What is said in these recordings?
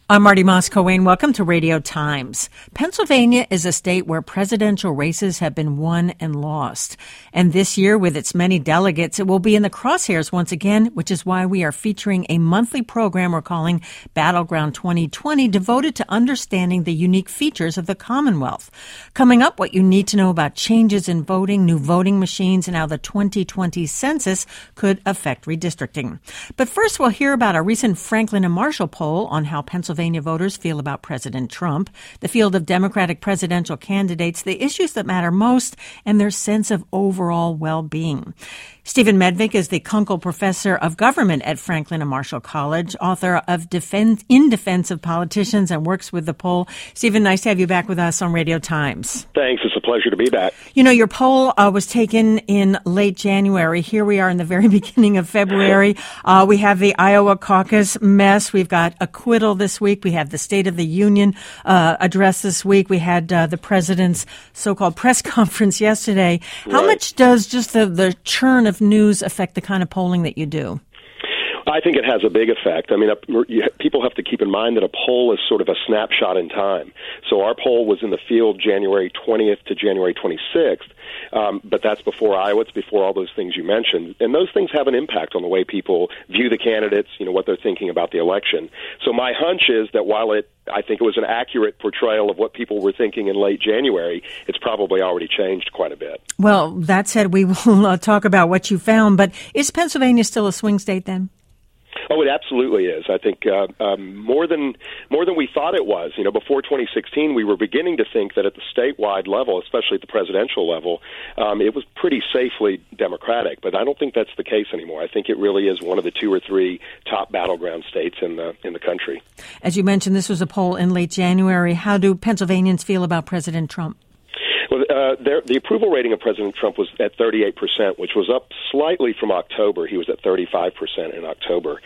I'm Marty Moss-Coane. Welcome to Radio Times. Pennsylvania is a state where presidential races have been won and lost. And this year, with its many delegates, it will be in the crosshairs once again, which is why we are featuring a monthly program we're calling Battleground 2020, devoted to understanding the unique features of the Commonwealth. Coming up, what you need to know about changes in voting, new voting machines, and how the 2020 census could affect redistricting. But first, we'll hear about a recent Franklin and Marshall poll on how Pennsylvania voters feel about President Trump, the field of Democratic presidential candidates, the issues that matter most, and their sense of overall well-being. Stephen Medvick is the Kunkel Professor of Government at Franklin and Marshall College, author of In Defense of Politicians, and works with the poll. Stephen, nice to have you back with us on Radio Times. Thanks. It's a pleasure to be back. You know, your poll was taken in late January. Here we are in the very beginning of February. We have the Iowa caucus mess. We've got acquittal this week. We have the State of the Union address this week. We had the president's so-called press conference yesterday. Right. How much does just the churn of news affect the kind of polling that you do? I think it has a big effect. I mean, people have to keep in mind that a poll is sort of a snapshot in time. So our poll was in the field January 20th to January 26th, but that's before Iowa. It's before all those things you mentioned. And those things have an impact on the way people view the candidates, you know, what they're thinking about the election. So my hunch is that while I think it was an accurate portrayal of what people were thinking in late January, it's probably already changed quite a bit. Well, that said, we will talk about what you found, but is Pennsylvania still a swing state then? Oh, it absolutely is. I think more than we thought it was. You know, before 2016, we were beginning to think that at the statewide level, especially at the presidential level, it was pretty safely Democratic. But I don't think that's the case anymore. I think it really is one of the two or three top battleground states in the country. As you mentioned, this was a poll in late January. How do Pennsylvanians feel about President Trump? Well, the approval rating of President Trump was at 38%, which was up slightly from October. He was at 35% in October.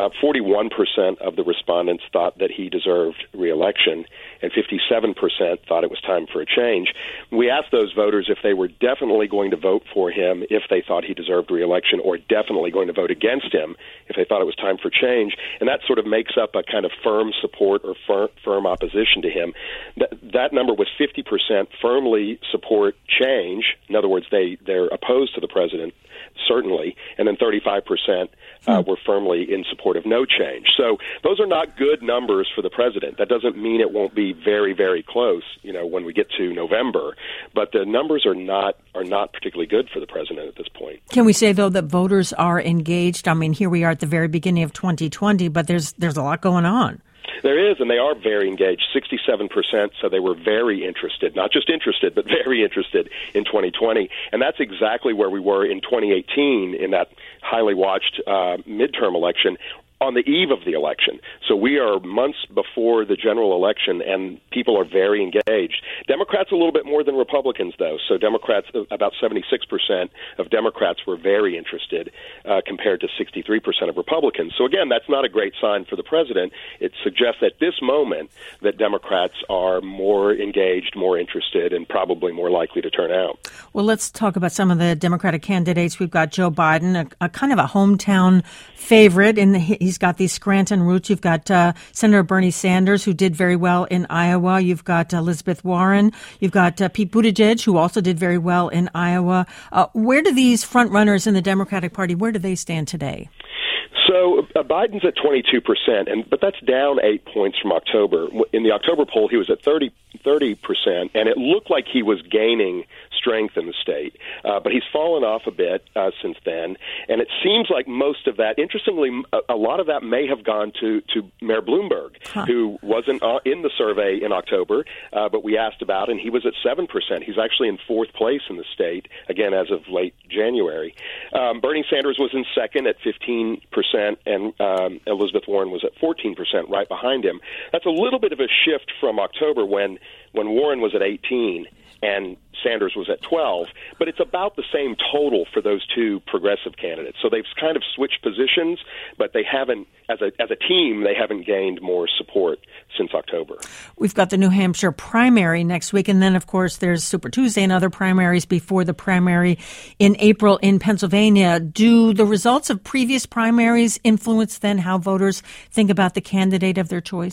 41% of the respondents thought that he deserved re-election, and 57% thought it was time for a change. We asked those voters if they were definitely going to vote for him if they thought he deserved re-election, or definitely going to vote against him if they thought it was time for change. And that sort of makes up a kind of firm support or firm opposition to him. That number was 50% firmly support change. In other words, they're opposed to the president, certainly, and then 35% were firmly in support of no change. So those are not good numbers for the president. That doesn't mean it won't be very, very close, you know, when we get to November. But the numbers are not particularly good for the president at this point. Can we say, though, that voters are engaged? I mean, here we are at the very beginning of 2020, but there's a lot going on. There is, and they are very engaged. 67%, so they were very interested, not just interested, but very interested in 2020. And that's exactly where we were in 2018 in that highly watched midterm election on the eve of the election. So we are months before the general election, and people are very engaged. Democrats a little bit more than Republicans, though. So Democrats, about 76% of Democrats were very interested compared to 63% of Republicans. So again, that's not a great sign for the president. It suggests at this moment that Democrats are more engaged, more interested, and probably more likely to turn out. Well, let's talk about some of the Democratic candidates. We've got Joe Biden, a kind of a hometown favorite. He's got these Scranton roots. You've got Senator Bernie Sanders, who did very well in Iowa. You've got Elizabeth Warren. You've got Pete Buttigieg, who also did very well in Iowa. Where do these front runners in the Democratic Party, where do they stand today? So Biden's at 22%, but that's down 8 points from October. In the October poll, he was at 30%, and it looked like he was gaining strength in the state. But he's fallen off a bit since then, and it seems like most of that, interestingly, a lot of that may have gone to Mayor Bloomberg, who wasn't in the survey in October, but we asked about, and he was at 7%. He's actually in fourth place in the state, again, as of late January. Bernie Sanders was in second at 15%, and Elizabeth Warren was at 14%, right behind him. That's a little bit of a shift from October when Warren was at 18 and Sanders was at 12, but it's about the same total for those two progressive candidates. So they've kind of switched positions, but they haven't, as a team, they haven't gained more support since October. We've got the New Hampshire primary next week, and then, of course, there's Super Tuesday and other primaries before the primary in April in Pennsylvania. Do the results of previous primaries influence then how voters think about the candidate of their choice?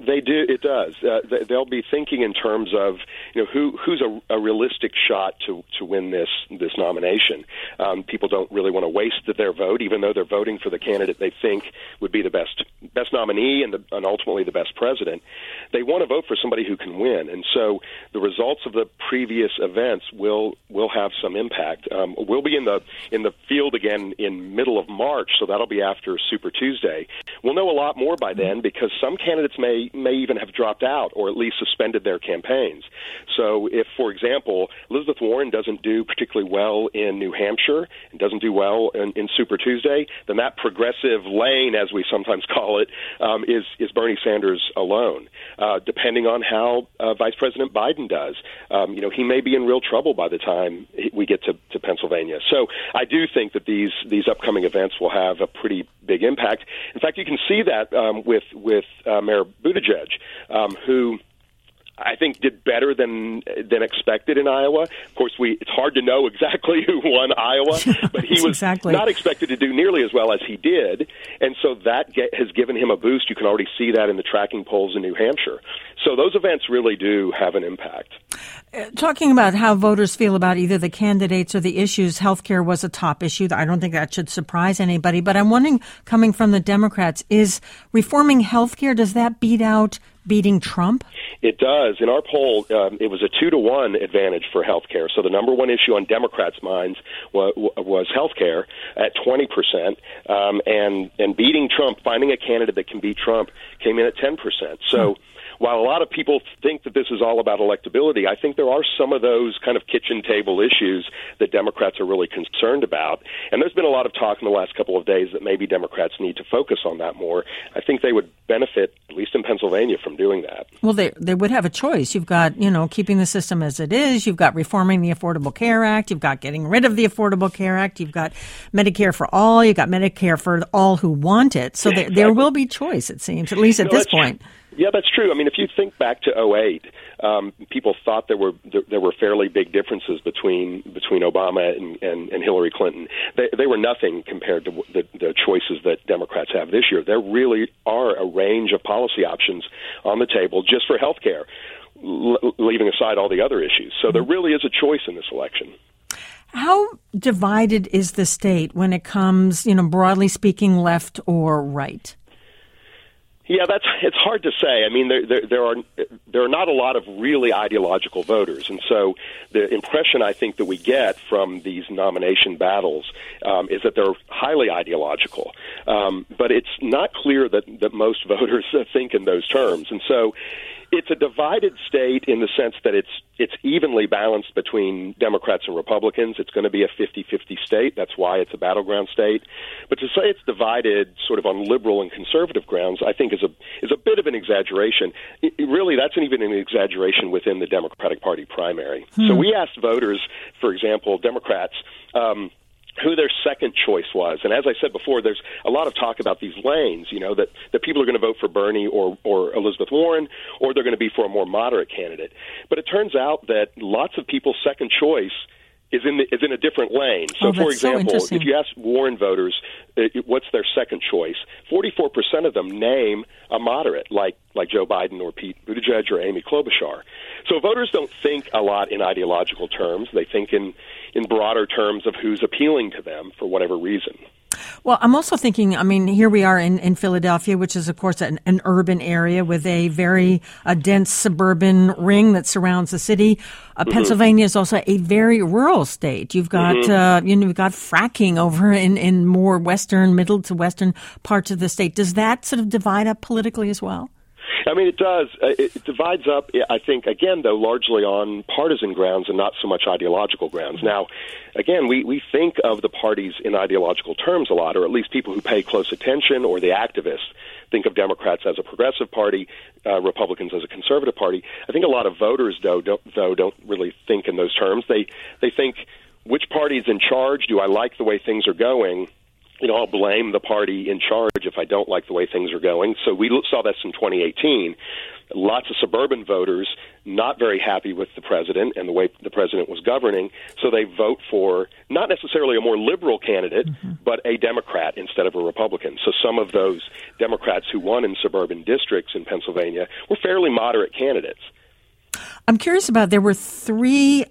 They do. It does. They'll be thinking in terms of who's a realistic shot to win this nomination. People don't really want to waste their vote, even though they're voting for the candidate they think would be the best nominee and ultimately the best president. They want to vote for somebody who can win, and so the results of the previous events will have some impact. We'll be in the field again in middle of March, so that'll be after Super Tuesday. We'll know a lot more by then because some candidates may even have dropped out or at least suspended their campaigns. So if, for example, Elizabeth Warren doesn't do particularly well in New Hampshire and doesn't do well in Super Tuesday, then that progressive lane, as we sometimes call it, is Bernie Sanders alone. Depending on how Vice President Biden does, he may be in real trouble by the time we get to Pennsylvania. So I do think that these upcoming events will have a pretty big impact. In fact, you can see that with Mayor Buttigieg, who I think did better than expected in Iowa. Of course, it's hard to know exactly who won Iowa, but he was not expected to do nearly as well as he did, and so that has given him a boost. You can already see that in the tracking polls in New Hampshire. So those events really do have an impact. Talking about how voters feel about either the candidates or the issues, healthcare was a top issue. I don't think that should surprise anybody, but I'm wondering, coming from the Democrats, is reforming healthcare, does that beat out beating Trump? It does. In our poll, it was a 2-to-1 advantage for health care. So the number one issue on Democrats' minds was health care at 20%, and beating Trump, finding a candidate that can beat Trump, came in at 10%. So while a lot of people think that this is all about electability, I think there are some of those kind of kitchen table issues that Democrats are really concerned about. And there's been a lot of talk in the last couple of days that maybe Democrats need to focus on that more. I think they would benefit, at least in Pennsylvania, from doing that. Well, they would have a choice. You've got, keeping the system as it is. You've got reforming the Affordable Care Act. You've got getting rid of the Affordable Care Act. You've got Medicare for all. You've got Medicare for all who want it. So there will be choice, it seems, at least at this point. Yeah, that's true. I mean, if you think back to 2008, people thought there were fairly big differences between Obama and Hillary Clinton. They were nothing compared to the choices that Democrats have this year. There really are a range of policy options on the table just for health care, leaving aside all the other issues. So there really is a choice in this election. How divided is the state when it comes, broadly speaking, left or right? Yeah, it's hard to say. I mean, there are not a lot of really ideological voters, and so the impression I think that we get from these nomination battles is that they're highly ideological. But it's not clear that most voters think in those terms, and so it's a divided state in the sense that it's evenly balanced between Democrats and Republicans. It's going to be a 50-50 state. That's why it's a battleground state. But to say it's divided sort of on liberal and conservative grounds, I think is a bit of an exaggeration. Really, that's even an exaggeration within the Democratic Party primary. So we asked voters, for example, Democrats, who their second choice was. And as I said before, there's a lot of talk about these lanes, that people are going to vote for Bernie or Elizabeth Warren, or they're going to be for a more moderate candidate. But it turns out that lots of people's second choice is in a different lane. So, for example, if you ask Warren voters what's their second choice, 44% of them name a moderate, like Joe Biden or Pete Buttigieg or Amy Klobuchar. So voters don't think a lot in ideological terms. They think in broader terms of who's appealing to them for whatever reason. Well, I'm also thinking, here we are in Philadelphia, which is, of course, an urban area with a very dense suburban ring that surrounds the city. Pennsylvania is also a very rural state. You've got, you've got fracking over in more middle to western parts of the state. Does that sort of divide up politically as well? I mean, it does. It divides up, I think, again, though, largely on partisan grounds and not so much ideological grounds. Now, again, we think of the parties in ideological terms a lot, or at least people who pay close attention, or the activists think of Democrats as a progressive party, Republicans as a conservative party. I think a lot of voters, though, don't really think in those terms. They think, which party is in charge? Do I like the way things are going? I'll blame the party in charge if I don't like the way things are going. So we saw this in 2018. Lots of suburban voters not very happy with the president and the way the president was governing, so they vote for not necessarily a more liberal candidate, but a Democrat instead of a Republican. So some of those Democrats who won in suburban districts in Pennsylvania were fairly moderate candidates. I'm curious about, there were 3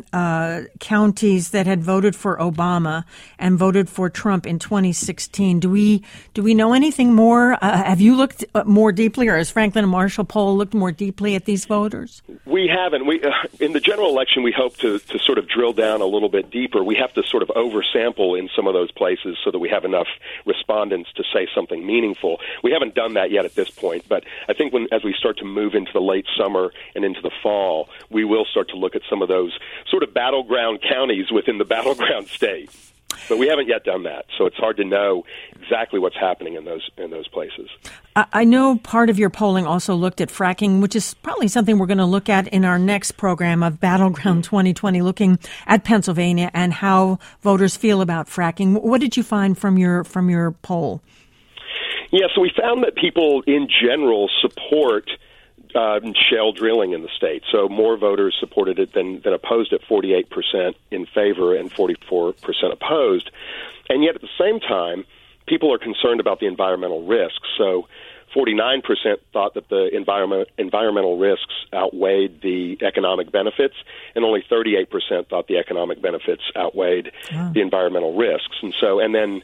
counties that had voted for Obama and voted for Trump in 2016. Do we know anything more? Have you looked more deeply, or has Franklin and Marshall poll looked more deeply at these voters? We haven't. In the general election, we hope to sort of drill down a little bit deeper. We have to sort of oversample in some of those places so that we have enough respondents to say something meaningful. We haven't done that yet at this point, but I think as we start to move into the late summer and into the fall, we will start to look at some of those sort of battleground counties within the battleground state. But we haven't yet done that, so it's hard to know exactly what's happening in those places. I know part of your polling also looked at fracking, which is probably something we're going to look at in our next program of Battleground 2020, looking at Pennsylvania and how voters feel about fracking. What did you find from your poll? Yeah, so we found that people in general support shale drilling in the state. So more voters supported it than opposed it, 48% in favor and 44% opposed. And yet at the same time, people are concerned about the environmental risks. So 49% thought that the environmental risks outweighed the economic benefits, and only 38% thought the economic benefits outweighed the environmental risks. And then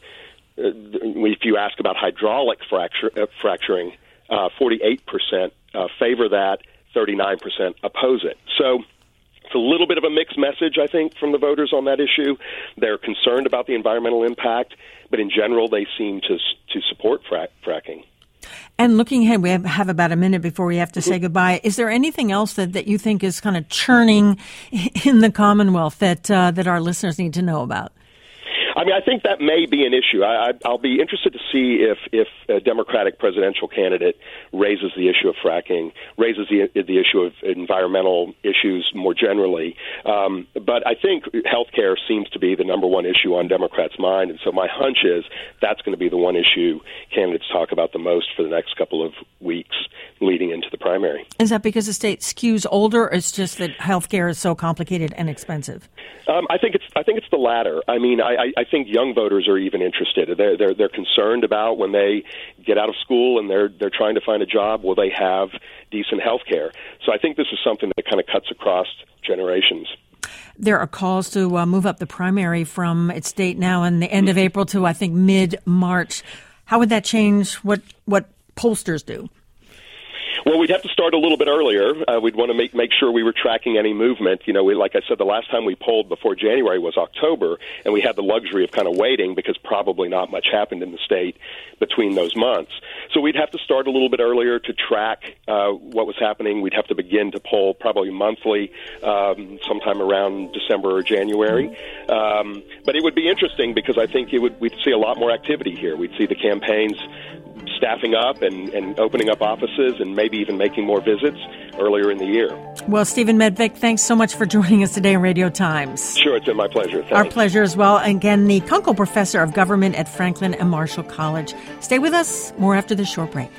if you ask about hydraulic fracturing, 48% favor that, 39% oppose it. So it's a little bit of a mixed message, I think, from the voters on that issue. They're concerned about the environmental impact, but in general, they seem to support fracking. And looking ahead, we have about a minute before we have to say goodbye. Is there anything else that you think is kind of churning in the Commonwealth that our listeners need to know about? I mean, I think that may be an issue. I'll be interested to see if a Democratic presidential candidate raises the issue of fracking, raises the issue of environmental issues more generally. But I think healthcare seems to be the number one issue on Democrats' mind, and so my hunch is that's going to be the one issue candidates talk about the most for the next couple of weeks leading into the primary. Is that because the state skews older, or it's just that healthcare is so complicated and expensive? I think it's the latter. I mean, I think young voters are even interested. They're concerned about when they get out of school and they're trying to find a job, will they have decent health care? So I think this is something that kind of cuts across generations. There are calls to move up the primary from its date now in the end of April to, I think, mid-March. How would that change what pollsters do? Well, we'd have to start a little bit earlier. We'd want to make sure we were tracking any movement. Like I said, the last time we polled before January was October, and we had the luxury of kind of waiting because probably not much happened in the state between those months. So we'd have to start a little bit earlier to track what was happening. We'd have to begin to poll probably monthly, sometime around December or January. But it would be interesting because I think we'd see a lot more activity here. We'd see the campaigns staffing up and opening up offices and maybe even making more visits earlier in the year. Well, Stephen Medvick, thanks so much for joining us today on Radio Times. Sure, it's been my pleasure. Thanks. Our pleasure as well. Again, the Kunkel Professor of Government at Franklin and Marshall College. Stay with us. More after this short break.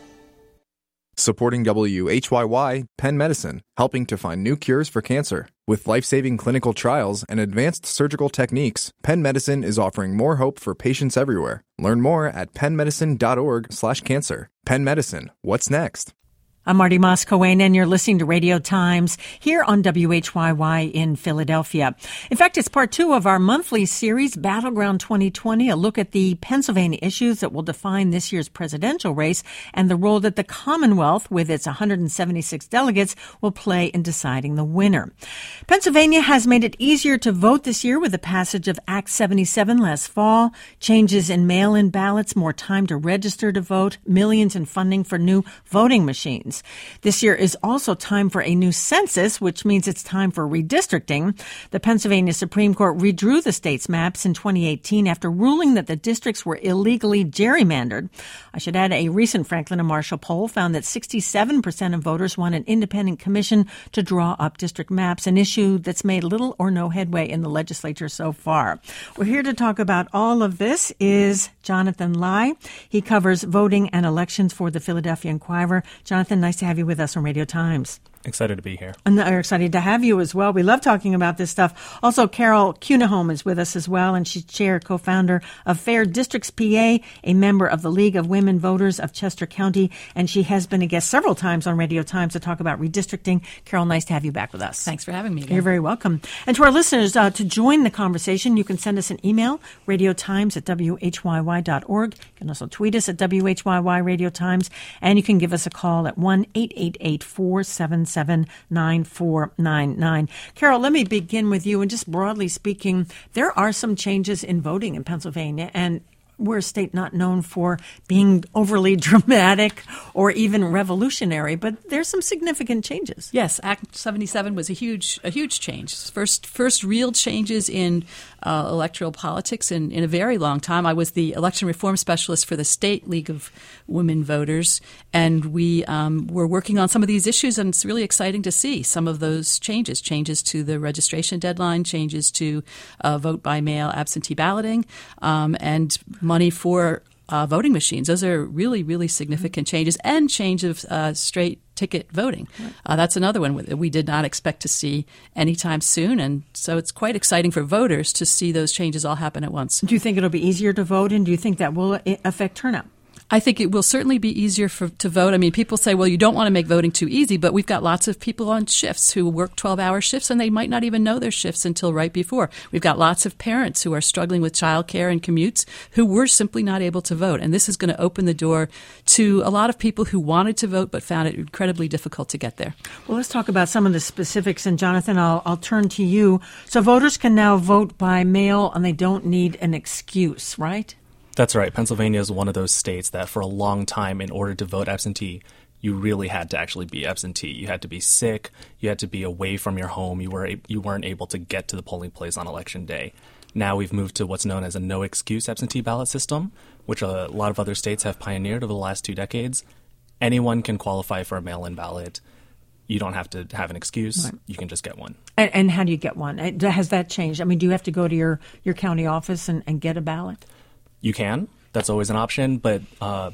Supporting WHYY, Penn Medicine, helping to find new cures for cancer. With life-saving clinical trials and advanced surgical techniques, Penn Medicine is offering more hope for patients everywhere. Learn more at pennmedicine.org/cancer. Penn Medicine, what's next? I'm Marty Moss-Coane, and you're listening to Radio Times here on WHYY in Philadelphia. In fact, it's part 2 of our monthly series, Battleground 2020, a look at the Pennsylvania issues that will define this year's presidential race and the role that the Commonwealth, with its 176 delegates, will play in deciding the winner. Pennsylvania has made it easier to vote this year with the passage of Act 77 last fall, changes in mail-in ballots, more time to register to vote, millions in funding for new voting machines. elections. This year is also time for a new census, which means it's time for redistricting. The Pennsylvania Supreme Court redrew the state's maps in 2018 after ruling that the districts were illegally gerrymandered. I should add, a recent Franklin and Marshall poll found that 67% of voters want an independent commission to draw up district maps, an issue that's made little or no headway in the legislature so far. We're here to talk about all of this is Jonathan Lai. He covers voting and elections for the Philadelphia Inquirer. Jonathan, nice to have you with us on Radio Times. Excited to be here. And we're excited to have you as well. We love talking about this stuff. Also, Carol Cunahome is with us as well, and she's co-founder of Fair Districts PA, a member of the League of Women Voters of Chester County, and she has been a guest several times on Radio Times to talk about redistricting. Carol, nice to have you back with us. Thanks for having me again. You're very welcome. And to our listeners, to join the conversation, you can send us an email, radiotimes@whyy.org. You can also tweet us at WHYY Radio Times, and you can give us a call at 1-888-477-9499. Carol, let me begin with you. And just broadly speaking, there are some changes in voting in Pennsylvania, and we're a state not known for being overly dramatic or even revolutionary, but there's some significant changes. Yes, Act 77 was a huge change. First real changes in electoral politics in a very long time. I was the election reform specialist for the State League of Women Voters, and we were working on some of these issues, and it's really exciting to see some of those changes to the registration deadline, changes to vote by mail absentee balloting, and money for voting machines. Those are really, really significant changes, and change of straight ticket voting. That's another one that we did not expect to see anytime soon, and so it's quite exciting for voters to see those changes all happen at once. Do you think it'll be easier to vote, and do you think that will affect turnout? I think it will certainly be easier to vote. I mean, people say, well, you don't want to make voting too easy, but we've got lots of people on shifts who work 12-hour shifts, and they might not even know their shifts until right before. We've got lots of parents who are struggling with childcare and commutes who were simply not able to vote. And this is going to open the door to a lot of people who wanted to vote but found it incredibly difficult to get there. Well, let's talk about some of the specifics. And Jonathan, I'll turn to you. So voters can now vote by mail, and they don't need an excuse, right? That's right. Pennsylvania is one of those states that for a long time, in order to vote absentee, you really had to actually be absentee. You had to be sick. You had to be away from your home. You weren't able to get to the polling place on Election Day. Now we've moved to what's known as a no-excuse absentee ballot system, which a lot of other states have pioneered over the last 2 decades. Anyone can qualify for a mail-in ballot. You don't have to have an excuse. Right. You can just get one. And how do you get one? Has that changed? I mean, do you have to go to your county office and get a ballot? You can. That's always an option. But a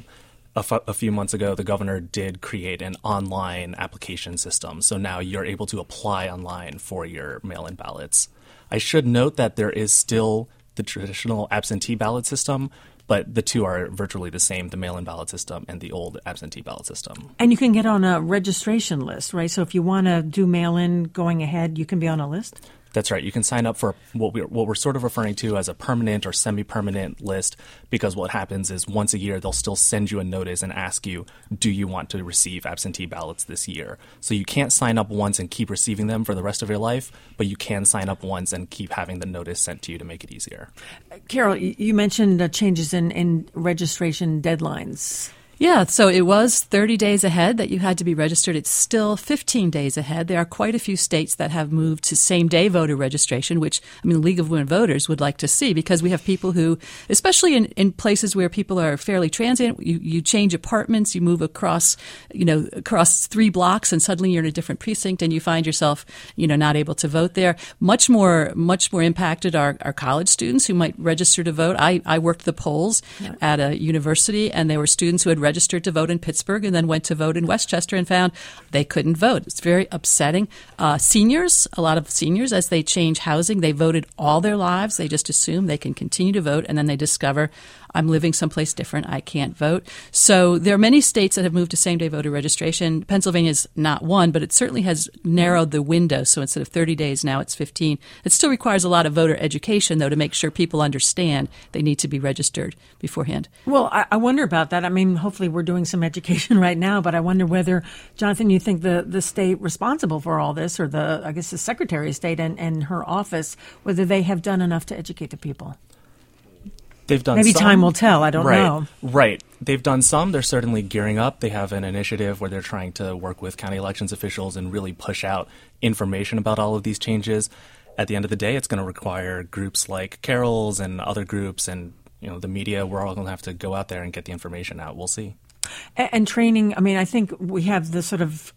few months ago, the governor did create an online application system. So now you're able to apply online for your mail-in ballots. I should note that there is still the traditional absentee ballot system, but the two are virtually the same, the mail-in ballot system and the old absentee ballot system. And you can get on a registration list, right? So if you want to do mail-in going ahead, you can be on a list? That's right. You can sign up for what we're sort of referring to as a permanent or semi-permanent list, because what happens is once a year they'll still send you a notice and ask you, do you want to receive absentee ballots this year? So you can't sign up once and keep receiving them for the rest of your life, but you can sign up once and keep having the notice sent to you to make it easier. Carol, you mentioned changes in registration deadlines. Yeah, so it was 30 days ahead that you had to be registered. It's still 15 days ahead. There are quite a few states that have moved to same-day voter registration, which, I mean, the League of Women Voters would like to see, because we have people who, especially in places where people are fairly transient, you change apartments, you move across 3 blocks, and suddenly you're in a different precinct, and you find yourself, not able to vote there. Much more impacted are college students who might register to vote. I worked the polls at a university, and there were students who had registered to vote in Pittsburgh and then went to vote in Westchester and found they couldn't vote. It's very upsetting. Seniors, a lot of seniors, as they change housing, they voted all their lives. They just assume they can continue to vote, and then they discover, I'm living someplace different. I can't vote. So there are many states that have moved to same-day voter registration. Pennsylvania is not one, but it certainly has narrowed the window. So instead of 30 days, now it's 15. It still requires a lot of voter education, though, to make sure people understand they need to be registered beforehand. Well, I wonder about that. I mean, hopefully we're doing some education right now, but I wonder whether, Jonathan, you think the state responsible for all this, or the Secretary of State and her office, whether they have done enough to educate the people. They've done maybe some. Time will tell. I don't know. Right. They've done some. They're certainly gearing up. They have an initiative where they're trying to work with county elections officials and really push out information about all of these changes. At the end of the day, it's going to require groups like Carol's and other groups and the media. We're all going to have to go out there and get the information out. We'll see. And training, I mean, I think we have the sort of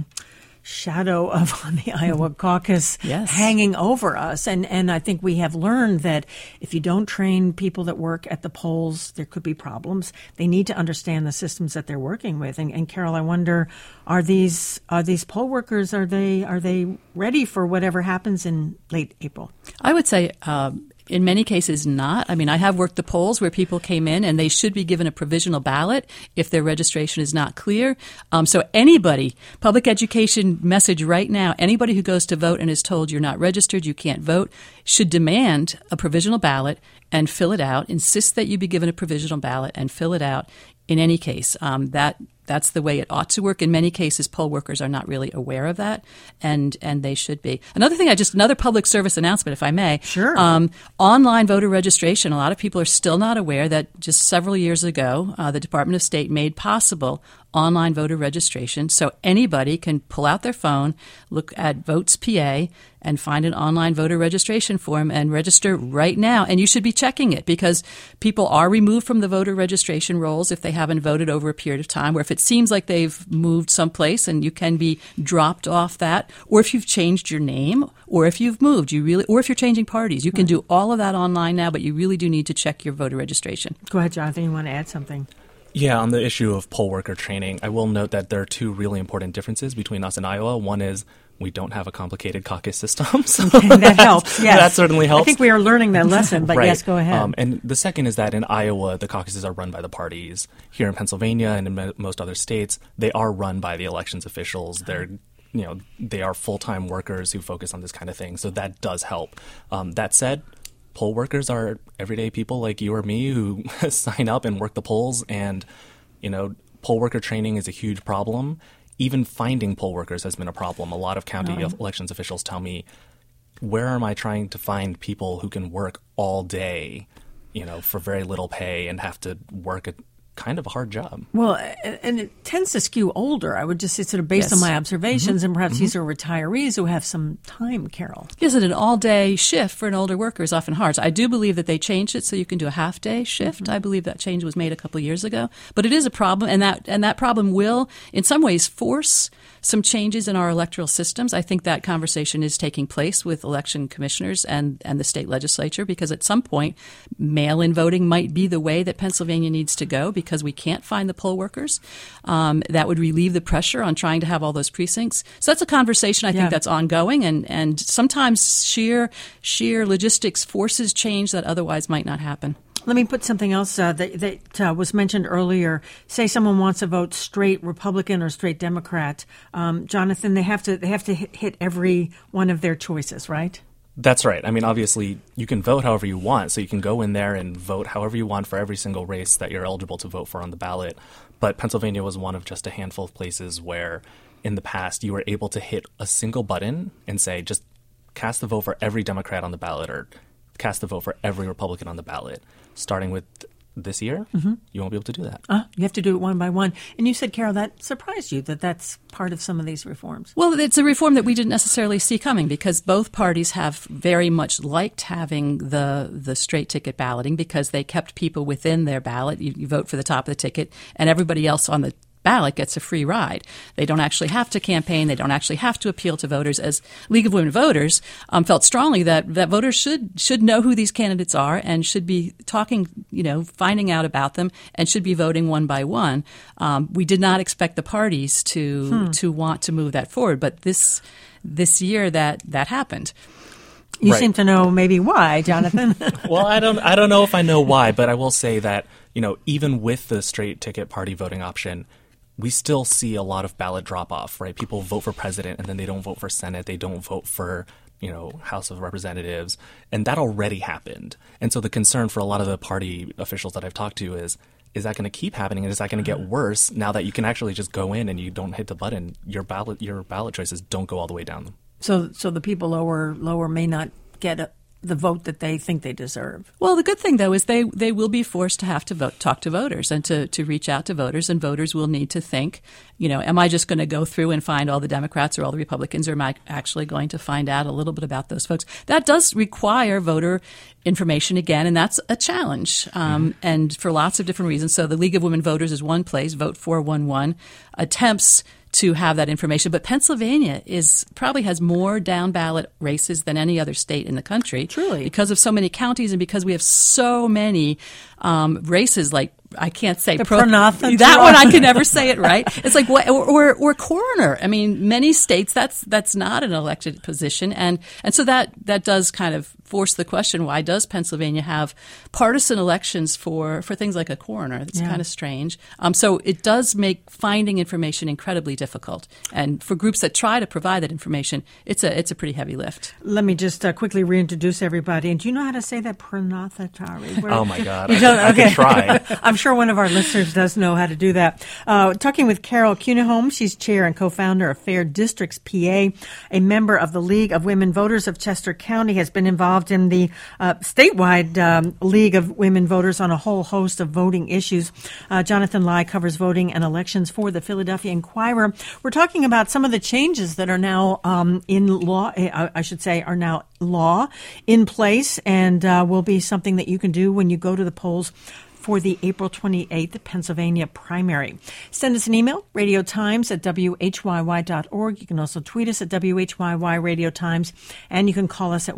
shadow of the Iowa caucus hanging over us. And I think we have learned that if you don't train people that work at the polls, there could be problems. They need to understand the systems that they're working with. And Carol, I wonder, are these poll workers, are they ready for whatever happens in late April? I would say in many cases not. I mean, I have worked the polls where people came in and they should be given a provisional ballot if their registration is not clear. So anybody, public education message right now, anybody who goes to vote and is told you're not registered, you can't vote, should demand a provisional ballot and fill it out, insist that you be given a provisional ballot and fill it out in any case. That's the way it ought to work. In many cases, poll workers are not really aware of that, and they should be. Another thing, another public service announcement, if I may. Sure. Online voter registration. A lot of people are still not aware that just several years ago, the Department of State made possible online voter registration. So anybody can pull out their phone, look at Votes PA, and find an online voter registration form and register right now. And you should be checking it because people are removed from the voter registration rolls if they haven't voted over a period of time, or if it seems like they've moved someplace and you can be dropped off that, or if you've changed your name, or if you've moved, or if you're changing parties. You can do all of that online now, but you really do need to check your voter registration. Go ahead, Jonathan. You want to add something? Yeah, on the issue of poll worker training, I will note that there are two really important differences between us and Iowa. One is we don't have a complicated caucus system. So that helps, yes. That certainly helps. I think we are learning that lesson, but right. Yes, go ahead. And the second is that in Iowa, the caucuses are run by the parties. Here in Pennsylvania and in most other states, they are run by the elections officials. They are full-time workers who focus on this kind of thing, so that does help. That said, poll workers are everyday people like you or me who sign up and work the polls, and poll worker training is a huge problem. Even finding poll workers has been a problem. A lot of county elections officials tell me, where am I trying to find people who can work all day, for very little pay and have to work a kind of a hard job? Well, and it tends to skew older. I would just say sort of based on my observations, and perhaps these are retirees who have some time, Carol. Yes, and an all-day shift for an older worker is often hard. So I do believe that they changed it so you can do a half-day shift. I believe that change was made a couple of years ago. But it is a problem, and that problem will, in some ways, force some changes in our electoral systems. I think that conversation is taking place with election commissioners and the state legislature, because at some point, mail-in voting might be the way that Pennsylvania needs to go, because we can't find the poll workers. That would relieve the pressure on trying to have all those precincts. So that's a conversation I think that's ongoing, and sometimes sheer logistics forces change that otherwise might not happen. Let me put something else that was mentioned earlier. Say someone wants to vote straight Republican or straight Democrat. Jonathan, they have to hit every one of their choices, right? That's right. I mean, obviously, you can vote however you want, so you can go in there and vote however you want for every single race that you're eligible to vote for on the ballot. But Pennsylvania was one of just a handful of places where, in the past, you were able to hit a single button and say, just cast the vote for every Democrat on the ballot, or cast the vote for every Republican on the ballot. Starting with this year, you won't be able to do that. You have to do it one by one. And you said, Carol, that surprised you, that's part of some of these reforms. Well, it's a reform that we didn't necessarily see coming, because both parties have very much liked having the straight ticket balloting, because they kept people within their ballot. You vote for the top of the ticket, and everybody else on the ballot gets a free ride. They don't actually have to campaign. They don't actually have to appeal to voters. As League of Women Voters felt strongly that voters should know who these candidates are and should be talking, finding out about them, and should be voting one by one. We did not expect the parties to want to move that forward, but this year that happened. You seem to know maybe why, Jonathan. Well, I don't know if I know why, but I will say that, even with the straight ticket party voting option, we still see a lot of ballot drop-off, right? People vote for president, and then they don't vote for Senate. They don't vote for, House of Representatives. And that already happened. And so the concern for a lot of the party officials that I've talked to is that going to keep happening? And is that going to get worse now that you can actually just go in and you don't hit the button? Your ballot choices don't go all the way down. So the people lower may not get the vote that they think they deserve. Well, the good thing, though, is they will be forced to have to talk to voters and to reach out to voters, and voters will need to think, am I just going to go through and find all the Democrats or all the Republicans, or am I actually going to find out a little bit about those folks? That does require voter information again, and that's a challenge, and for lots of different reasons. So the League of Women Voters is one place, Vote 411, attempts to have that information. But Pennsylvania probably has more down ballot races than any other state in the country. Truly. Because of so many counties and because we have so many races, like I can't say that one I can never say it right. It's like what or coroner. I mean, many states that's not an elected position, and so that does kind of force the question: why does Pennsylvania have partisan elections for things like a coroner? It's kind of strange. So it does make finding information incredibly difficult, and for groups that try to provide that information, it's a pretty heavy lift. Let me just quickly reintroduce everybody. And do you know how to say that? Pranathatari. Oh my God! I can try. I'm sure one of our listeners does know how to do that. Talking with Carol Cunningham, she's chair and co-founder of Fair Districts PA, a member of the League of Women Voters of Chester County, has been involved in the statewide League of Women Voters on a whole host of voting issues. Jonathan Lai covers voting and elections for the Philadelphia Inquirer. We're talking about some of the changes that are now in law, are now law in place, and will be something that you can do when you go to the polls for the April 28th Pennsylvania primary. Send us an email, radiotimes@whyy.org. You can also tweet us at WHYY Radio Times, and you can call us at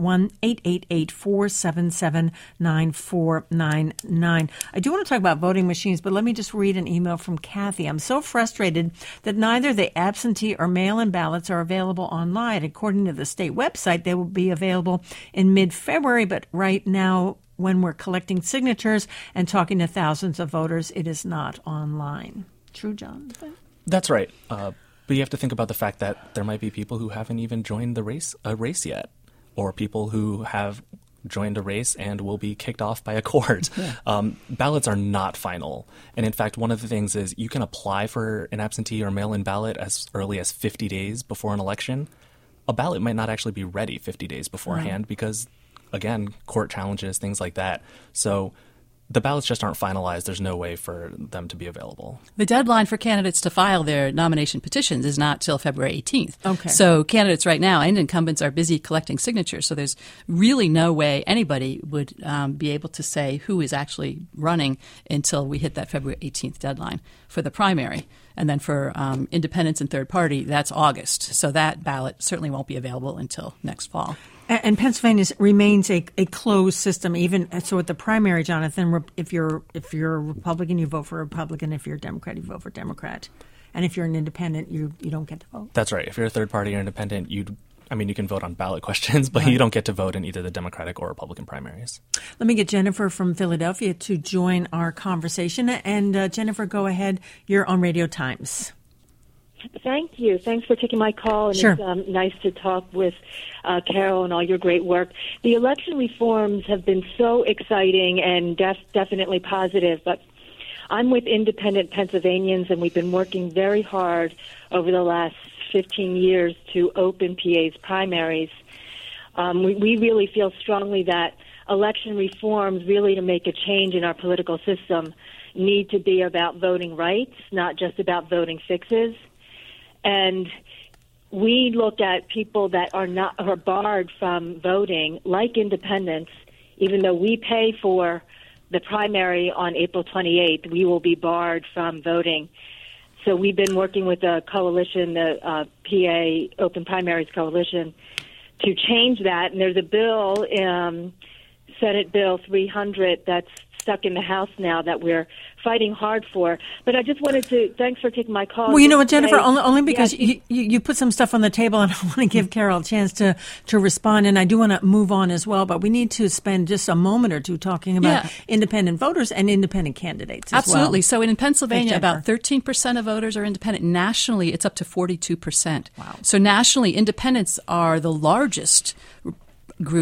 1-888-477-9499. I do want to talk about voting machines, but let me just read an email from Kathy. I'm so frustrated that neither the absentee or mail-in ballots are available online. According to the state website, they will be available in mid-February, but right now, when we're collecting signatures and talking to thousands of voters, it is not online. True, Jonathan? That's right. But you have to think about the fact that there might be people who haven't even joined a race yet, or people who have joined a race and will be kicked off by a court. Yeah. Ballots are not final. And in fact, one of the things is you can apply for an absentee or mail-in ballot as early as 50 days before an election. A ballot might not actually be ready 50 days beforehand because, again, court challenges, things like that. So the ballots just aren't finalized. There's no way for them to be available. The deadline for candidates to file their nomination petitions is not till February 18th. Okay. So candidates right now and incumbents are busy collecting signatures. So there's really no way anybody would be able to say who is actually running until we hit that February 18th deadline for the primary. And then for independents and third party, that's August. So that ballot certainly won't be available until next fall. And Pennsylvania remains a closed system, even so. At the primary, Jonathan, if you're a Republican, you vote for a Republican. If you're a Democrat, you vote for a Democrat. And if you're an independent, you don't get to vote. That's right. If you're a third party or independent, you can vote on ballot questions, but you don't get to vote in either the Democratic or Republican primaries. Let me get Jennifer from Philadelphia to join our conversation. And Jennifer, go ahead. You're on Radio Times. Thank you. Thanks for taking my call. And sure. It's nice to talk with Carol and all your great work. The election reforms have been so exciting and definitely positive, but I'm with independent Pennsylvanians, and we've been working very hard over the last 15 years to open PA's primaries. We really feel strongly that election reforms, really to make a change in our political system, need to be about voting rights, not just about voting fixes. And we look at people that are barred from voting, like independents. Even though we pay for the primary on April 28th, we will be barred from voting. So we've been working with the coalition, the PA Open Primaries Coalition, to change that. And there's a bill, Senate Bill 300, that's stuck in the House now that we're fighting hard for. But I just wanted to, thanks for taking my call. Well, you know what, Jennifer, only because you put some stuff on the table, and I want to give Carol a chance to respond, and I do want to move on as well, but we need to spend just a moment or two talking about independent voters and independent candidates as Absolutely. well. So in Pennsylvania, about 13% of voters are independent. Nationally, it's up to 42%. Wow. So nationally, independents are the largest group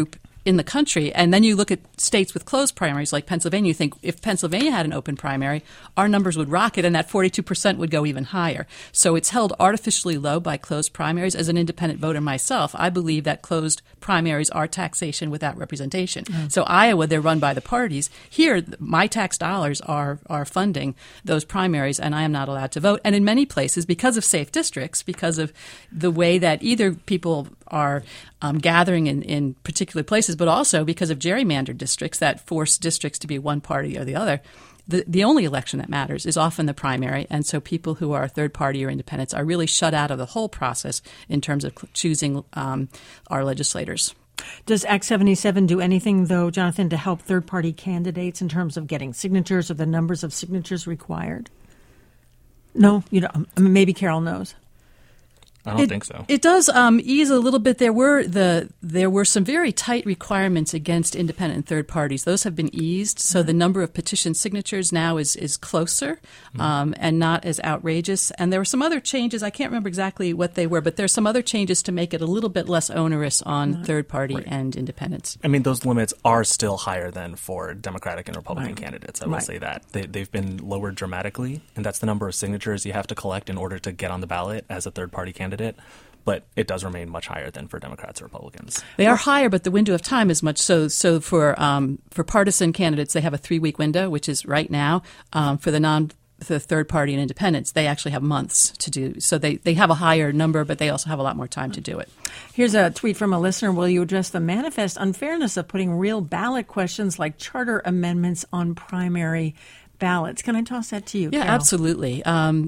in the country. And then you look at states with closed primaries like Pennsylvania, you think if Pennsylvania had an open primary, our numbers would rocket and that 42% would go even higher. So it's held artificially low by closed primaries. As an independent voter myself, I believe that closed primaries are taxation without representation. So Iowa, they're run by the parties. Here, my tax dollars are funding those primaries, and I am not allowed to vote. And in many places, because of safe districts, because of the way that either people are gathering in particular places, but also because of gerrymandered districts that force districts to be one party or the other, the only election that matters is often the primary. And so people who are third party or independents are really shut out of the whole process in terms of choosing our legislators. Does Act 77 do anything, though, Jonathan, to help third-party candidates in terms of getting signatures or the numbers of signatures required? No? You don't, I mean, maybe Carol knows. I don't think so. It does ease a little bit. There were some very tight requirements against independent and third parties. Those have been eased, so the number of petition signatures now is closer and not as outrageous. And there were some other changes. I can't remember exactly what they were, but there's some other changes to make it a little bit less onerous on third party and independents. I mean, those limits are still higher than for Democratic and Republican candidates. I will say that. They've been lowered dramatically, and that's the number of signatures you have to collect in order to get on the ballot as a third party candidate. But it does remain much higher than for Democrats or Republicans. They are higher, but the window of time is much so. So for partisan candidates, they have a 3-week window, which is right now. For the third party and independents, they actually have months to do. So they have a higher number, but they also have a lot more time to do it. Here's a tweet from a listener. Will you address the manifest unfairness of putting real ballot questions like charter amendments on primary ballots? Can I toss that to you, Yeah, Carol? absolutely.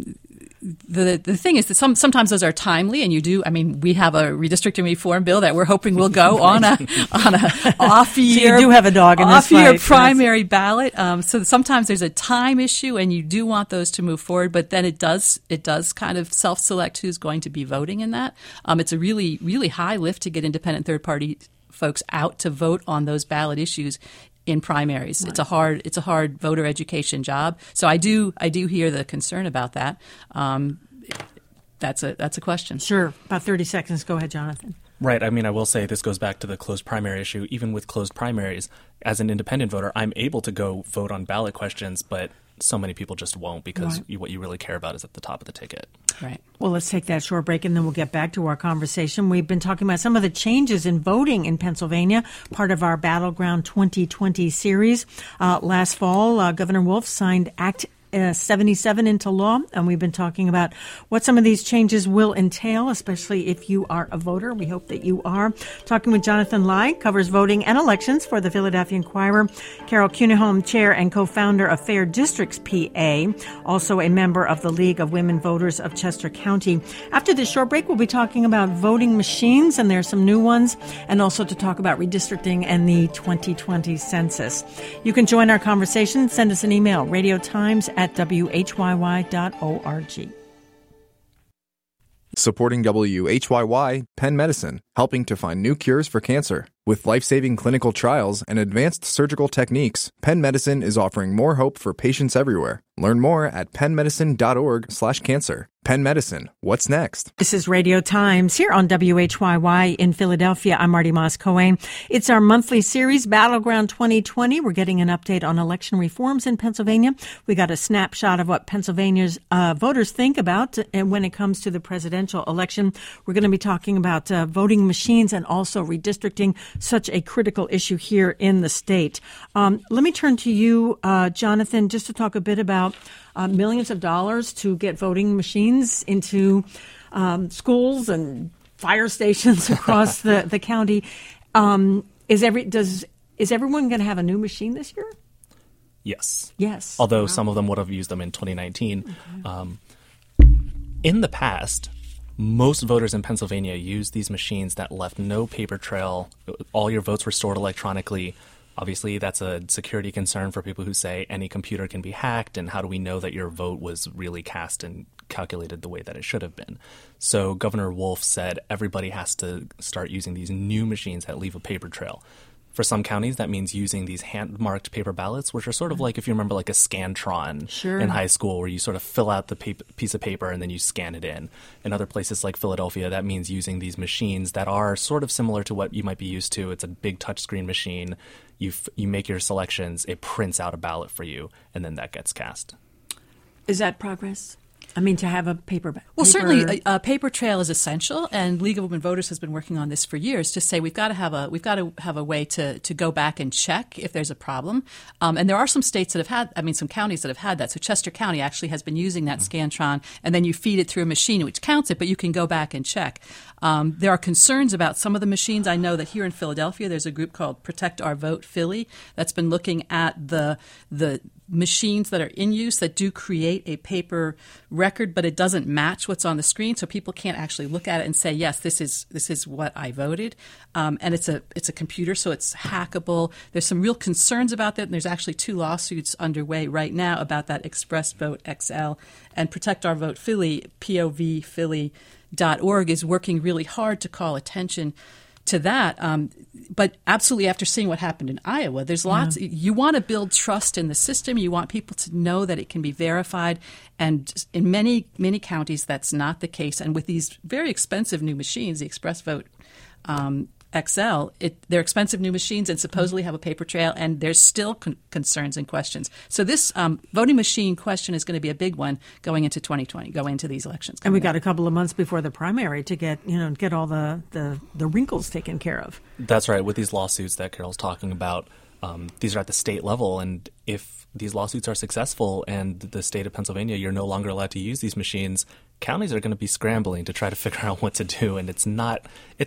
The thing is that sometimes those are timely, and you do. I mean, we have a redistricting reform bill that we're hoping will go on a off year. So you do have a dog in this off year fight, primary ballot. So sometimes there's a time issue, and you do want those to move forward. But then it does kind of self-select who's going to be voting in that. It's a really, really high lift to get independent third party folks out to vote on those ballot issues in primaries. Right. It's a hard voter education job. So I do hear the concern about that. That's a question. Sure. About 30 seconds. Go ahead, Jonathan. Right. I mean, I will say this goes back to the closed primary issue. Even with closed primaries, as an independent voter, I'm able to go vote on ballot questions, but so many people just won't because what you really care about is at the top of the ticket. Right. Well, let's take that short break and then we'll get back to our conversation. We've been talking about some of the changes in voting in Pennsylvania, part of our Battleground 2020 series. Last fall, Governor Wolf signed Act 77 into law, and we've been talking about what some of these changes will entail, especially if you are a voter. We hope that you are. Talking with Jonathan Lai, covers voting and elections for the Philadelphia Inquirer. Carol Kuniholm, chair and co-founder of Fair Districts PA, also a member of the League of Women Voters of Chester County. After this short break, we'll be talking about voting machines, and there's some new ones, and also to talk about redistricting and the 2020 census. You can join our conversation. Send us an email, radiotimes@whyy.org. Supporting WHYY, Penn Medicine, helping to find new cures for cancer. With life-saving clinical trials and advanced surgical techniques, Penn Medicine is offering more hope for patients everywhere. Learn more at pennmedicine.org/cancer. Penn Medicine, what's next? This is Radio Times here on WHYY in Philadelphia. I'm Marty Moss-Cohen. It's our monthly series, Battleground 2020. We're getting an update on election reforms in Pennsylvania. We got a snapshot of what Pennsylvania's voters think about when it comes to the presidential election. We're going to be talking about voting machines and also redistricting, such a critical issue here in the state. Let me turn to you, Jonathan, just to talk a bit about millions of dollars to get voting machines into schools and fire stations across the county. Is everyone going to have a new machine this year? Yes. Yes. Although some of them would have used them in 2019. Okay. In the past, most voters in Pennsylvania used these machines that left no paper trail. All your votes were stored electronically. Obviously, that's a security concern for people who say any computer can be hacked, and how do we know that your vote was really cast and calculated the way that it should have been? So Governor Wolf said everybody has to start using these new machines that leave a paper trail. For some counties, that means using these hand-marked paper ballots, which are sort of like, if you remember, like a Scantron in high school, where you sort of fill out the piece of paper and then you scan it in. In other places like Philadelphia, that means using these machines that are sort of similar to what you might be used to. It's a big touchscreen machine. You make your selections, it prints out a ballot for you, and then that gets cast. Is that progress? I mean, to have a paper. Well, certainly a paper trail is essential, and League of Women Voters has been working on this for years to say we've got to have a way to go back and check if there's a problem. And there are some states that have had, some counties that have had that. So Chester County actually has been using that Scantron, and then you feed it through a machine which counts it, but you can go back and check. There are concerns about some of the machines. I know that here in Philadelphia, there's a group called Protect Our Vote Philly that's been looking at the machines that are in use that do create a paper record, but it doesn't match what's on the screen, so people can't actually look at it and say, yes, this is what I voted. And it's a computer, so it's hackable. There's some real concerns about that, and there's actually 2 lawsuits underway right now about that Express Vote XL. And Protect Our Vote Philly, povphilly.org, is working really hard to call attention to that. But absolutely, after seeing what happened in Iowa, there's lots. You want to build trust in the system. You want people to know that it can be verified. And in many, many counties, that's not the case. And with these very expensive new machines, the Express Vote XL, they're expensive new machines and supposedly have a paper trail, and there's still concerns and questions. So this voting machine question is going to be a big one going into 2020, going into these elections. And we got a couple of months before the primary to get all the wrinkles taken care of. That's right. With these lawsuits that Carol's talking about, these are at the state level, and if these lawsuits are successful and the state of Pennsylvania, you're no longer allowed to use these machines, counties are going to be scrambling to try to figure out what to do, and it's not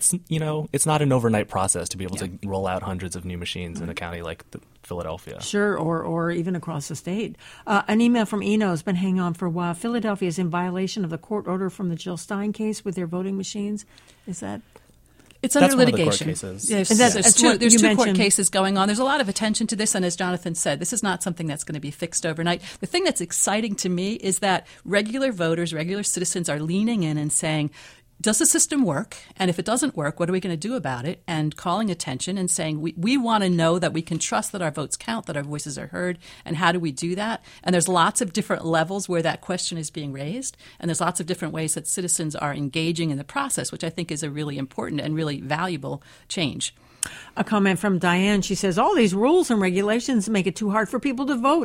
an overnight process to be able to roll out hundreds of new machines in a county like Philadelphia. Sure, or even across the state. An email from Eno has been hanging on for a while. Philadelphia is in violation of the court order from the Jill Stein case with their voting machines. Is that? It's under litigation. That's one of the court There's cases. there's two court cases going on. There's a lot of attention to this, and as Jonathan said, this is not something that's going to be fixed overnight. The thing that's exciting to me is that regular voters, regular citizens are leaning in and saying, does the system work? And if it doesn't work, what are we going to do about it? And calling attention and saying, we want to know that we can trust that our votes count, that our voices are heard, and how do we do that? And there's lots of different levels where that question is being raised, and there's lots of different ways that citizens are engaging in the process, which I think is a really important and really valuable change. A comment from Diane. She says, all these rules and regulations make it too hard for people to vote! !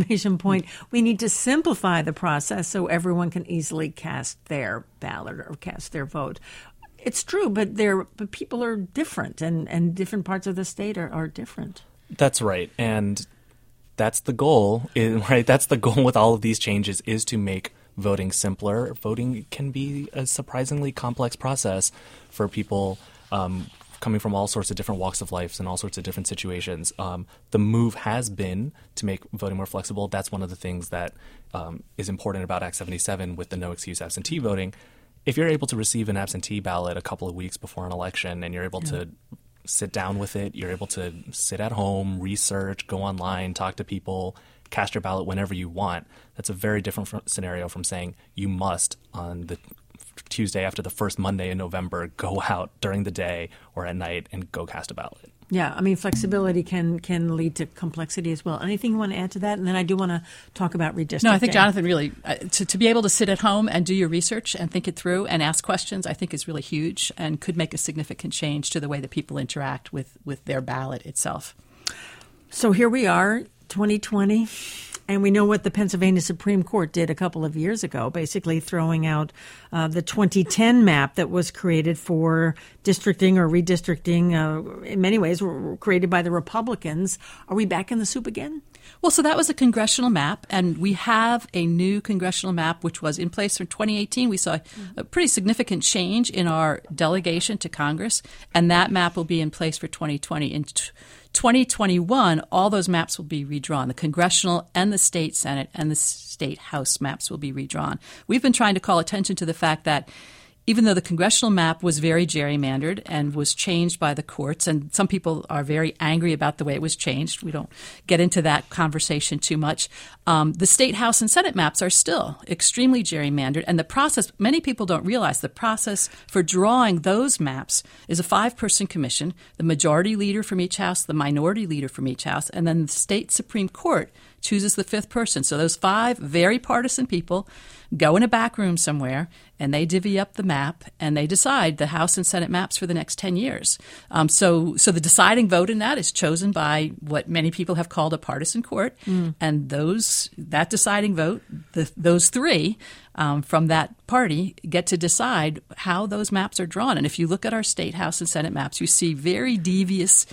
We need to simplify the process so everyone can easily cast their ballot or cast their vote. It's true, but people are different, and different parts of the state are different. That's right. And that's the goal, right? That's the goal with all of these changes, is to make voting simpler. Voting can be a surprisingly complex process for people coming from all sorts of different walks of life and all sorts of different situations. The move has been to make voting more flexible. That's one of the things that is important about Act 77 with the no excuse absentee voting. If you're able to receive an absentee ballot a couple of weeks before an election and you're able to sit down with it, you're able to sit at home, research, go online, talk to people, cast your ballot whenever you want, that's a very different scenario from saying you must on the Tuesday after the first Monday in November go out during the day or at night and go cast a ballot. Yeah, I mean, flexibility can lead to complexity as well. Anything you want to add to that? And then I do want to talk about redistricting. No, I think Jonathan really, to be able to sit at home and do your research and think it through and ask questions, I think is really huge and could make a significant change to the way that people interact with their ballot itself. So here we are, 2020. And we know what the Pennsylvania Supreme Court did a couple of years ago, basically throwing out the 2010 map that was created for districting or redistricting, in many ways were created by the Republicans. Are we back in the soup again? Well, so that was a congressional map, and we have a new congressional map which was in place for 2018. We saw a pretty significant change in our delegation to Congress, and that map will be in place for 2020. In 2021, all those maps will be redrawn. The congressional and the state Senate and the state House maps will be redrawn. We've been trying to call attention to the fact that even though the congressional map was very gerrymandered and was changed by the courts, and some people are very angry about the way it was changed. We don't get into that conversation too much. The state House and Senate maps are still extremely gerrymandered, and the process, many people don't realize, the process for drawing those maps is a 5-person commission, the majority leader from each house, the minority leader from each house, and then the state Supreme Court chooses the 5th person. So those 5 very partisan people go in a back room somewhere, and they divvy up the map, and they decide the House and Senate maps for the next 10 years. So the deciding vote in that is chosen by what many people have called a partisan court, and that deciding vote, those 3 from that party get to decide how those maps are drawn. And if you look at our state House and Senate maps, you see very devious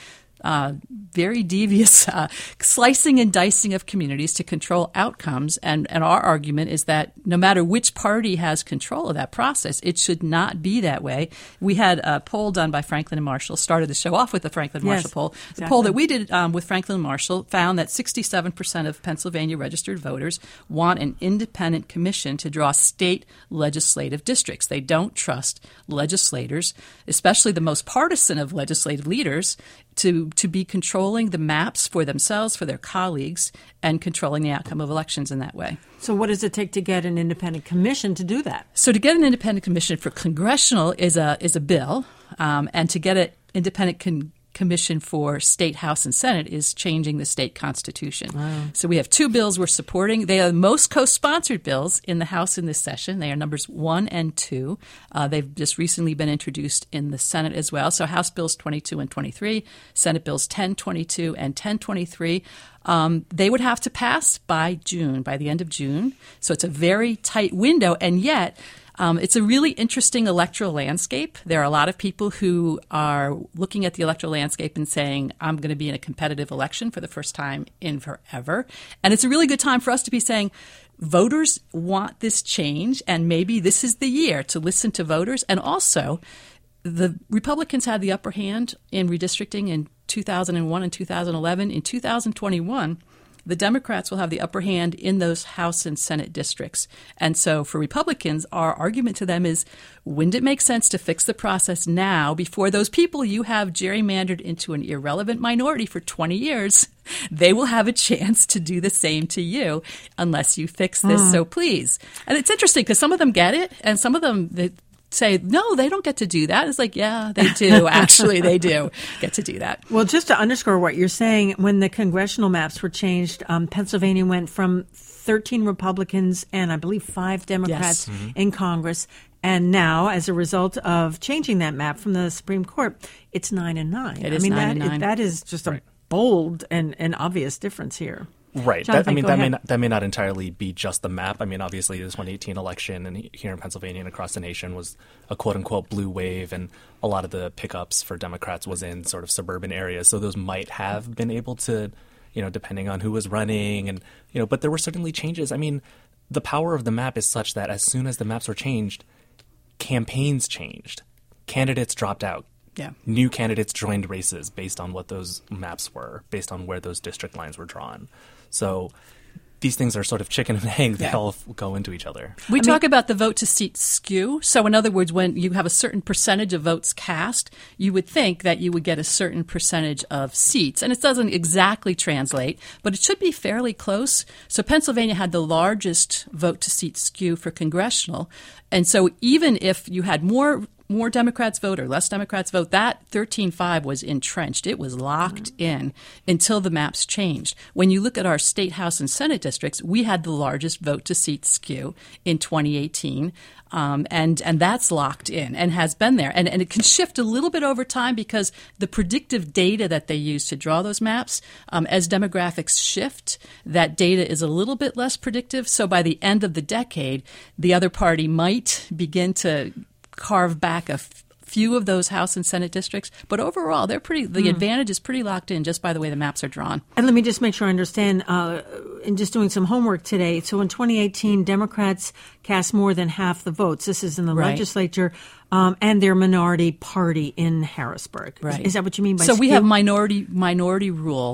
slicing and dicing of communities to control outcomes. And our argument is that no matter which party has control of that process, it should not be that way. We had a poll done by Franklin and Marshall, started the show off with the Franklin Marshall poll. Exactly. The poll that we did with Franklin and Marshall found that 67% of Pennsylvania registered voters want an independent commission to draw state legislative districts. They don't trust legislators, especially the most partisan of legislative leaders, to be controlling the maps for themselves, for their colleagues, and controlling the outcome of elections in that way. So what does it take to get an independent commission to do that? So to get an independent commission for congressional is a bill, and to get an independent commission for state House and Senate is changing the state constitution. Wow. So we have 2 bills we're supporting. They are the most co-sponsored bills in the House in this session. They are numbers 1 and 2. They've just recently been introduced in the Senate as well. So House Bills 22 and 23, Senate Bills 1022 and 1023. They would have to pass by the end of June. So it's a very tight window, and yet it's a really interesting electoral landscape. There are a lot of people who are looking at the electoral landscape and saying, I'm going to be in a competitive election for the first time in forever. And it's a really good time for us to be saying, voters want this change, and maybe this is the year to listen to voters. And also, the Republicans had the upper hand in redistricting in 2001 and 2011. In 2021, the Democrats will have the upper hand in those House and Senate districts. And so for Republicans, our argument to them is, wouldn't it make sense to fix the process now before those people you have gerrymandered into an irrelevant minority for 20 years, they will have a chance to do the same to you unless you fix this. So please. And it's interesting because some of them get it, and some of them they say, no, they don't get to do that. It's like, yeah, they do. Actually, they do get to do that. Well, just to underscore what you're saying, when the congressional maps were changed, Pennsylvania went from 13 Republicans and I believe 5 Democrats in Congress. And now, as a result of changing that map from the Supreme Court, it's 9 and 9. It is 9 and 9. That is just a bold and obvious difference here. Right. Jonathan, that may not entirely be just the map. I mean, obviously, this 2018 election and here in Pennsylvania and across the nation was a quote-unquote blue wave, and a lot of the pickups for Democrats was in sort of suburban areas. So those might have been able to, depending on who was running, and but there were certainly changes. I mean, the power of the map is such that as soon as the maps were changed, campaigns changed, candidates dropped out. Yeah. New candidates joined races based on what those maps were, based on where those district lines were drawn. So these things are sort of chicken and egg. They all go into each other. We talk about the vote to seat skew. So in other words, when you have a certain percentage of votes cast, you would think that you would get a certain percentage of seats. And it doesn't exactly translate, but it should be fairly close. So Pennsylvania had the largest vote to seat skew for congressional. And so even if you had more Democrats vote or less Democrats vote, that 13-5 was entrenched. It was locked in until the maps changed. When you look at our state House and Senate districts, we had the largest vote to seat skew in 2018. And that's locked in and has been there. And it can shift a little bit over time because the predictive data that they use to draw those maps, as demographics shift, that data is a little bit less predictive. So by the end of the decade, the other party might begin to carve back a few of those House and Senate districts, but overall, the advantage is pretty locked in just by the way the maps are drawn. And let me just make sure I understand, in just doing some homework today, so in 2018, Democrats cast more than half the votes. This is in the legislature, and their minority party in Harrisburg. Right. Is that what you mean by So skew? we have minority rule.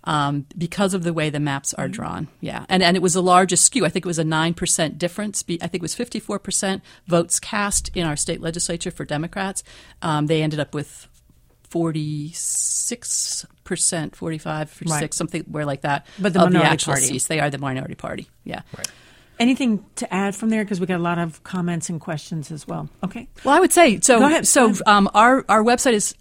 because of the way the maps are drawn. Yeah, and it was the largest skew. I think it was a 9% difference. I think it was 54% votes cast in our state legislature for Democrats. They ended up with 46%, 45 for Right. 6, something where like that. But the of minority the actual party. seats, they are the minority party. Yeah. Right. Anything to add from there? Because we got a lot of comments and questions as well. Okay. Well, I would say so. Go ahead. So our website is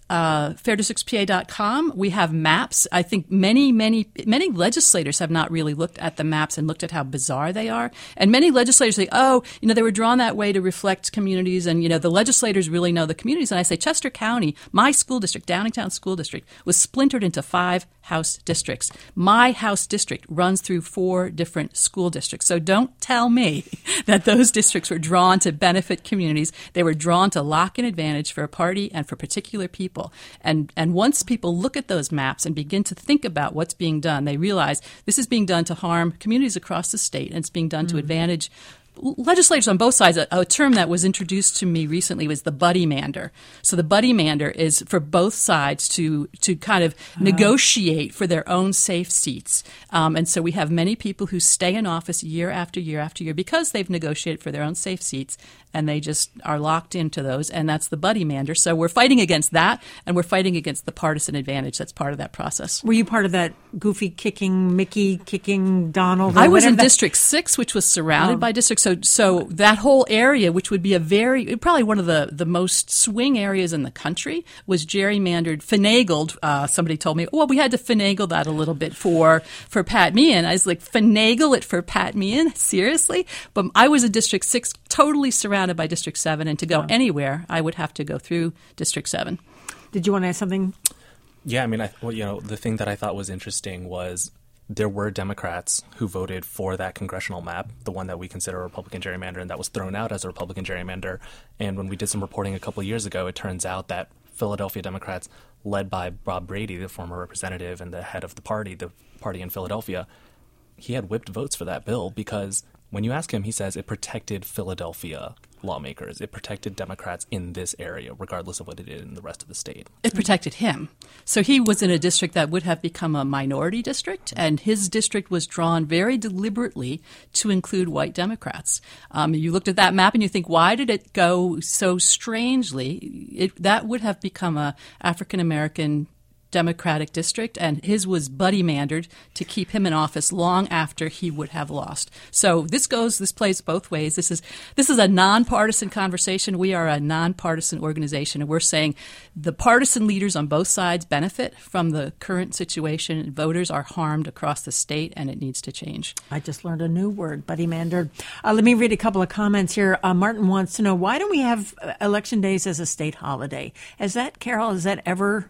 fairdistrictspa.com. We have maps. I think many legislators have not really looked at the maps and looked at how bizarre they are. And many legislators say, "Oh, they were drawn that way to reflect communities, and the legislators really know the communities." And I say, Chester County, my school district, Downingtown School District, was splintered into 5 House districts. My House district runs through 4 different school districts. So don't tell me that those districts were drawn to benefit communities. They were drawn to lock an advantage for a party and for particular people. And once people look at those maps and begin to think about what's being done, they realize this is being done to harm communities across the state, and it's being done to advantage legislators on both sides. A term that was introduced to me recently was the buddymander. So the buddymander is for both sides to kind of negotiate for their own safe seats. And so we have many people who stay in office year after year after year because they've negotiated for their own safe seats, and they just are locked into those, and that's the buddymander. So we're fighting against that, and we're fighting against the partisan advantage that's part of that process. Were you part of that Goofy kicking, Mickey kicking, Donald? I was in District 6, which was surrounded by districts. So that whole area, which would be probably one of the most swing areas in the country, was gerrymandered, finagled. Somebody told me, well, we had to finagle that a little bit for Pat Meehan. I was like, finagle it for Pat Meehan? Seriously? But I was in District 6, totally surrounded by District 7, and to go anywhere, I would have to go through District 7. Did you want to add something? Yeah, I mean, the thing that I thought was interesting was there were Democrats who voted for that congressional map, the one that we consider a Republican gerrymander, and that was thrown out as a Republican gerrymander. And when we did some reporting a couple of years ago, it turns out that Philadelphia Democrats, led by Bob Brady, the former representative and the head of the party in Philadelphia, he had whipped votes for that bill because when you ask him, he says it protected Philadelphia lawmakers. It protected Democrats in this area, regardless of what it did in the rest of the state. It protected him. So he was in a district that would have become a minority district, and his district was drawn very deliberately to include white Democrats. You looked at that map and you think, why did it go so strangely? That would have become a African-American Democratic district, and his was buddymandered to keep him in office long after he would have lost. So this plays both ways. This is a nonpartisan conversation. We are a nonpartisan organization, and we're saying the partisan leaders on both sides benefit from the current situation. Voters are harmed across the state, and it needs to change. I just learned a new word, buddymander. Let me read a couple of comments here. Martin wants to know, why don't we have election days as a state holiday? Carol, is that ever...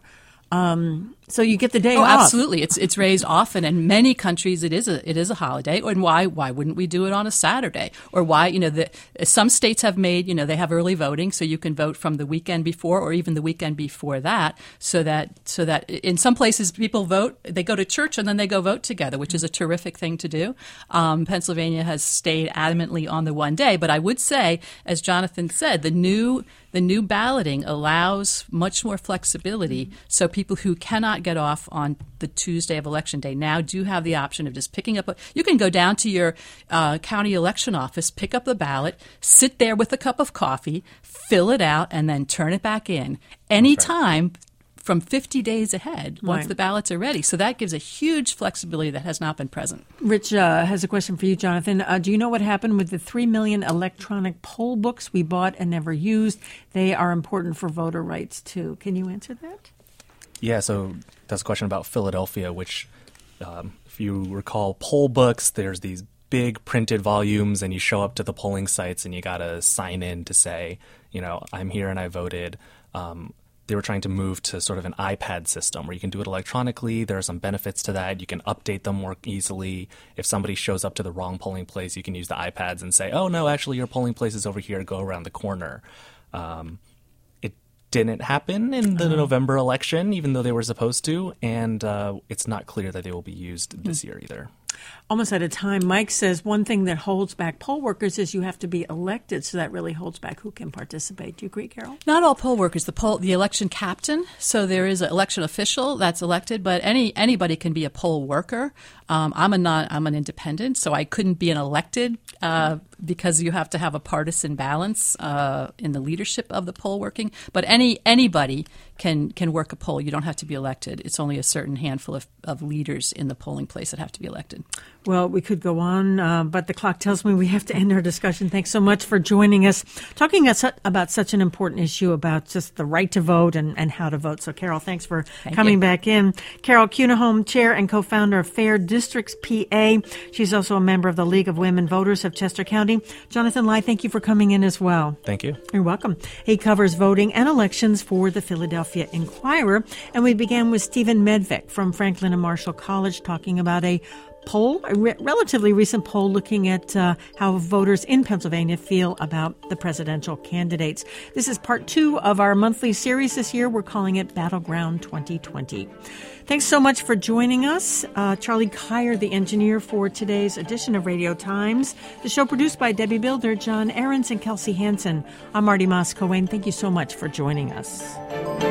so you get the day off? Absolutely. It's raised often. In many countries, it is a holiday. And why wouldn't we do it on a Saturday? Or why, some states have made, they have early voting, so you can vote from the weekend before or even the weekend before that, so that in some places people vote, they go to church and then they go vote together, which is a terrific thing to do. Pennsylvania has stayed adamantly on the one day. But I would say, as Jonathan said, the new balloting allows much more flexibility, so people who cannot get off on the Tuesday of Election Day now do have the option of just picking up you can go down to your county election office, pick up the ballot, sit there with a cup of coffee, fill it out, and then turn it back in anytime from 50 days ahead once the ballots are ready. So that gives a huge flexibility that has not been present. Rich has a question for you, Jonathan. Do you know what happened with the 3 million electronic poll books we bought and never used? They are important for voter rights, too. Can you answer that? Yeah, so that's a question about Philadelphia, which, if you recall, poll books, there's these big printed volumes, and you show up to the polling sites and you got to sign in to say, I'm here and I voted. They were trying to move to sort of an iPad system where you can do it electronically. There are some benefits to that. You can update them more easily. If somebody shows up to the wrong polling place, you can use the iPads and say, oh, no, actually, your polling place is over here. Go around the corner. It didn't happen in the November election, even though they were supposed to. And it's not clear that they will be used this year either. Almost out of time. Mike says one thing that holds back poll workers is you have to be elected, so that really holds back who can participate. Do you agree, Carol? Not all poll workers. The election captain, so there is an election official that's elected, but anybody can be a poll worker. I'm an independent, so I couldn't be an elected because you have to have a partisan balance in the leadership of the poll working. But anybody can work a poll. You don't have to be elected. It's only a certain handful of leaders in the polling place that have to be elected. Well, we could go on, but the clock tells me we have to end our discussion. Thanks so much for joining us, talking about such an important issue about just the right to vote and how to vote. So, Carol, thanks for coming back in. Carol Kuniholm, Chair and co-founder of Fair Districts PA. She's also a member of the League of Women Voters of Chester County. Jonathan Lai, thank you for coming in as well. Thank you. You're welcome. He covers voting and elections for the Philadelphia Inquirer. And we began with Stephen Medvik from Franklin and Marshall College talking about a relatively recent poll looking at how voters in Pennsylvania feel about the presidential candidates. This is part 2 of our monthly series this year. We're calling it Battleground 2020. Thanks so much for joining us. Charlie Kyer, the engineer for today's edition of Radio Times. The show produced by Debbie Builder, John Ahrens, and Kelsey Hansen. I'm Marty Moss-Cohen. Thank you so much for joining us.